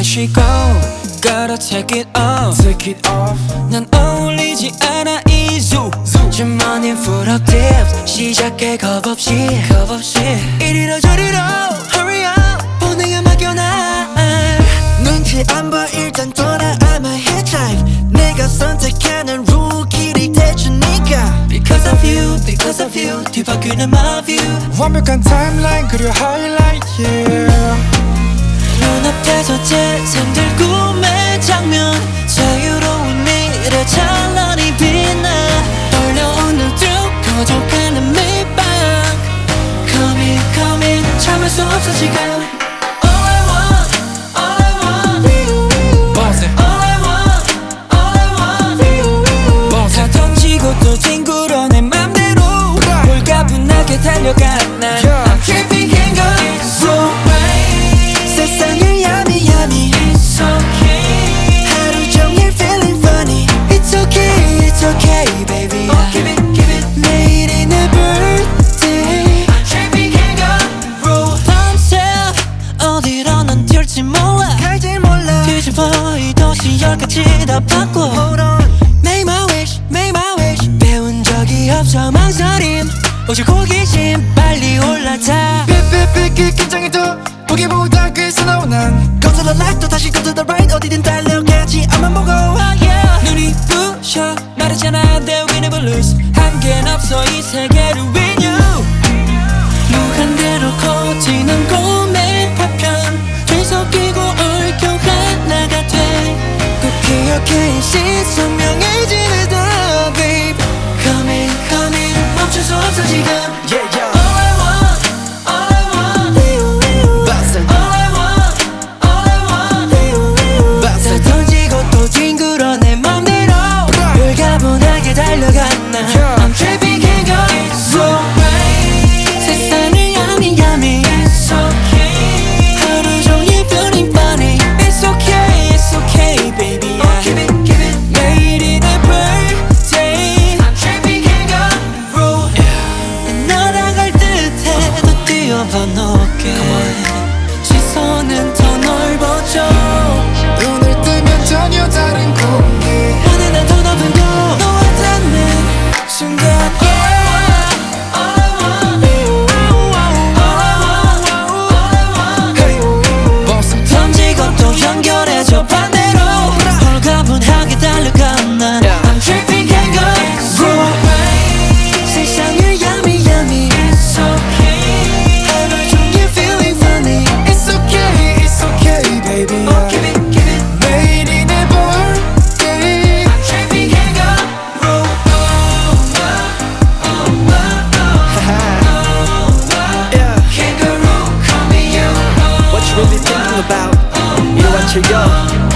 쉬고 gotta take it off. 난 어울리지 않아 이 zoo. 주머니 full of tips. 시작해 겁없이 이리로 저리로 hurry up. 보내야 맡겨놔. 눈치 안 봐 일단 떠나 I'm a hitchhike. 내가 선택하는 룰길이 돼주니까 Because of you 뒤바뀌는 my view. 완벽한 타임라인 그려 highlight yeah. 눈앞에서 재생될 꿈의 장면. 자유로운 미래 찬란히 빛나. 떨려오는 쭉 커져가는 밑방. Come in 참을 수 없어 지금. All I want All I want 다 던지고 또 뒹굴어 내 맘대로 홀가분하게 달려가 난 I'm tripping can't go so right. 세상을 야미 It's okay. 하루 종일 feeling funny. It's okay baby. Give it 내일이 내 birthday. I'm tripping can't go 밤새 어디로 난 튈지 몰라. 갈지 몰라. 뒤집어 이 도시 열까지 다 바꿔. Hold on. Make my wish 배운 적이 없어 망설임 오직 호기심 빨리 올라타. 삐삐삐 긴장해도 보기보다 그래서 나와 난 Go to the left 또 다시 go to the right. 어디든 달려가지 앞만 보고. 눈이 부셔 말했잖아 that we never lose. 한계는 없어 이 세계를 win you. 무한대로 커지는 꿈의 파편. 뒤섞이고 얽혀 하나가 돼. 꼭 기억해 시선명해지는 다 babe. Come in 멈출 수 없어 지금. yeah. All I want Bustin'. All I want 다 던지고 또 뒹굴어 내 맘대로 홀가분하게 달려간 나 I'm tripping can't go so right. 세상을 야미 It's okay. 하루 종일 feeling funny. It's okay baby. Give it 내일이 내 birthday. I'm tripping can't go 날아갈 듯해도 뛰어봐 높게. 시선은 더 넓어져. 눈을 뜨면 전혀 다른 공기 하늘은 더 높은 곳 너와 닿는 순간. 던지고 또 연결해줘 반대로 홀가분하게 달려간 난 I'm tripping can't go so right. 세상을 야미 It's okay. 하루 종일 feeling funny. It's okay baby Give it 내일이 내 birthday I'm tripping can't go yeah. Kangaroo call me you. What you really thinking about? You know what you go.